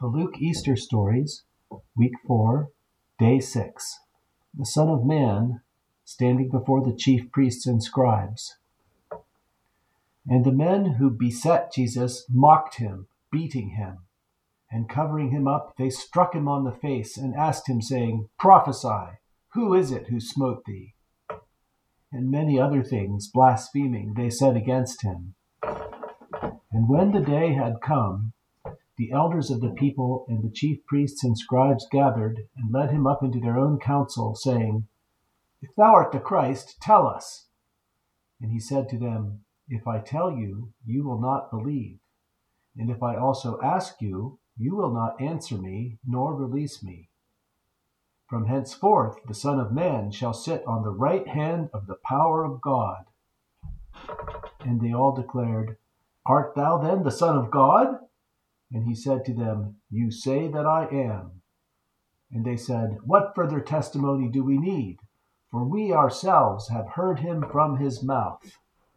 The Luke Easter Stories, Week 4, Day 6. The Son of Man standing before the chief priests and scribes. And the men who beset Jesus mocked him, beating him. And covering him up, they struck him on the face and asked him, saying, "Prophesy, who is it who smote thee?" And many other things, blaspheming, they said against him. And when the day had come, the elders of the people and the chief priests and scribes gathered and led him up into their own council, saying, "If thou art the Christ, tell us." And he said to them, "If I tell you, you will not believe. And if I also ask you, you will not answer me, nor release me. From henceforth the Son of Man shall sit on the right hand of the power of God." And they all declared, "Art thou then the Son of God?" And he said to them, "You say that I am." And they said, "What further testimony do we need? For we ourselves have heard him from his mouth."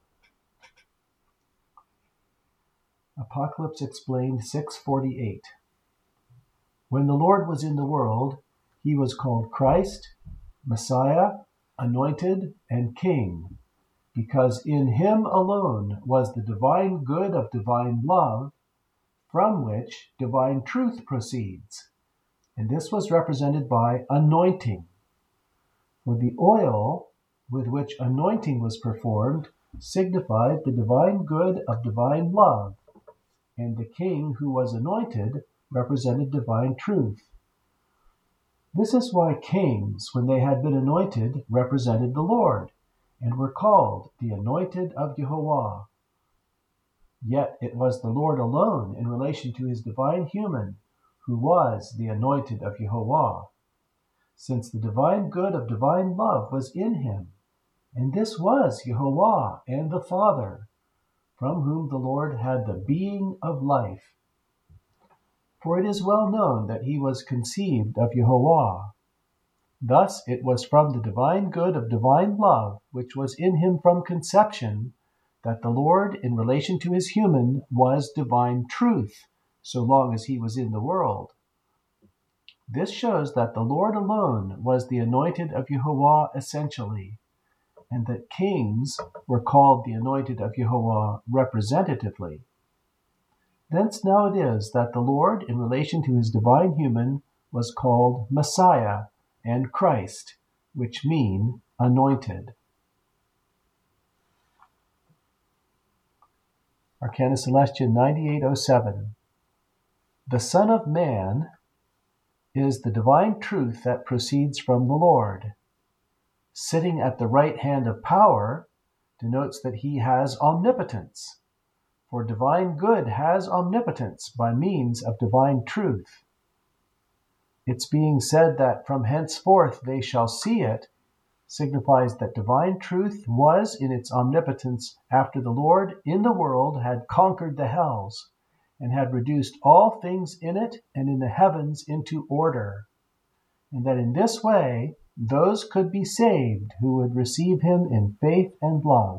Apocalypse Explained 6:48. When the Lord was in the world, he was called Christ, Messiah, Anointed, and King, because in him alone was the divine good of divine love, from which divine truth proceeds. And this was represented by anointing. For the oil with which anointing was performed signified the divine good of divine love, and the king who was anointed represented divine truth. This is why kings, when they had been anointed, represented the Lord, and were called the anointed of Jehovah. Yet it was the Lord alone in relation to his divine human who was the anointed of Jehovah, since the divine good of divine love was in him, and this was Jehovah and the Father, from whom the Lord had the being of life. For it is well known that he was conceived of Jehovah. Thus it was from the divine good of divine love, which was in him from conception, that the Lord, in relation to his human, was divine truth, so long as he was in the world. This shows that the Lord alone was the anointed of Jehovah essentially, and that kings were called the anointed of Jehovah representatively. Thence now it is that the Lord, in relation to his divine human, was called Messiah and Christ, which mean anointed. Arcana Celestia 9807. The Son of Man is the divine truth that proceeds from the Lord. Sitting at the right hand of power denotes that he has omnipotence, for divine good has omnipotence by means of divine truth. Its being said that from henceforth they shall see it signifies that divine truth was in its omnipotence after the Lord in the world had conquered the hells, and had reduced all things in it and in the heavens into order, and that in this way those could be saved who would receive him in faith and love.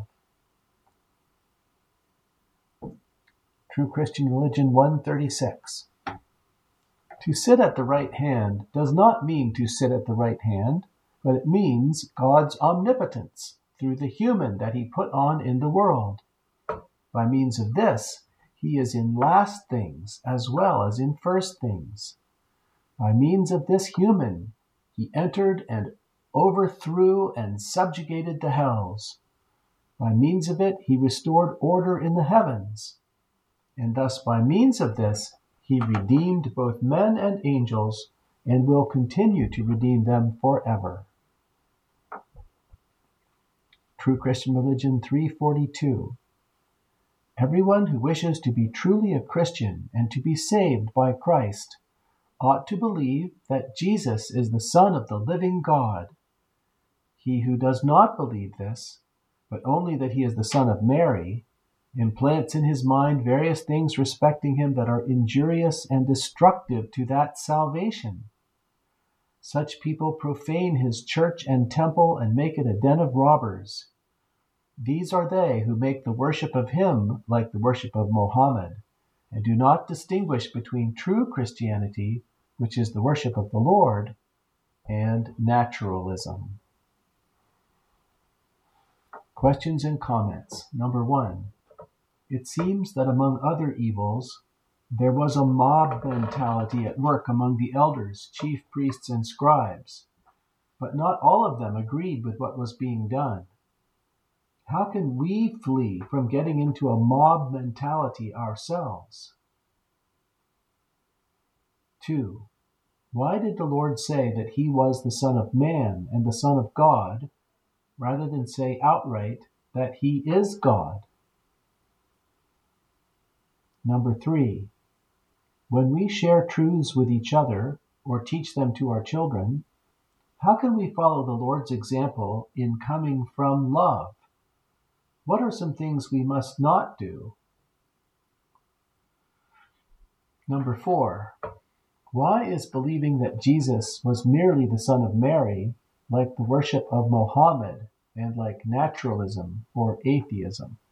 True Christian Religion 136. To sit at the right hand does not mean to sit at the right hand, but it means God's omnipotence through the human that he put on in the world. By means of this, he is in last things as well as in first things. By means of this human, he entered and overthrew and subjugated the hells. By means of it, he restored order in the heavens. And thus by means of this, he redeemed both men and angels, and will continue to redeem them forever. True Christian Religion 342. Everyone who wishes to be truly a Christian and to be saved by Christ ought to believe that Jesus is the Son of the living God. He who does not believe this, but only that he is the Son of Mary, implants in his mind various things respecting him that are injurious and destructive to that salvation. Such people profane his church and temple and make it a den of robbers. These are they who make the worship of him like the worship of Mohammed, and do not distinguish between true Christianity, which is the worship of the Lord, and naturalism. Questions and comments. Number 1. It seems that among other evils, there was a mob mentality at work among the elders, chief priests, and scribes, but not all of them agreed with what was being done. How can we flee from getting into a mob mentality ourselves? 2. Why did the Lord say that he was the Son of Man and the Son of God, rather than say outright that he is God? Number 3. When we share truths with each other or teach them to our children, how can we follow the Lord's example in coming from love? What are some things we must not do? Number 4. Why is believing that Jesus was merely the Son of Mary like the worship of Mohammed and like naturalism or atheism?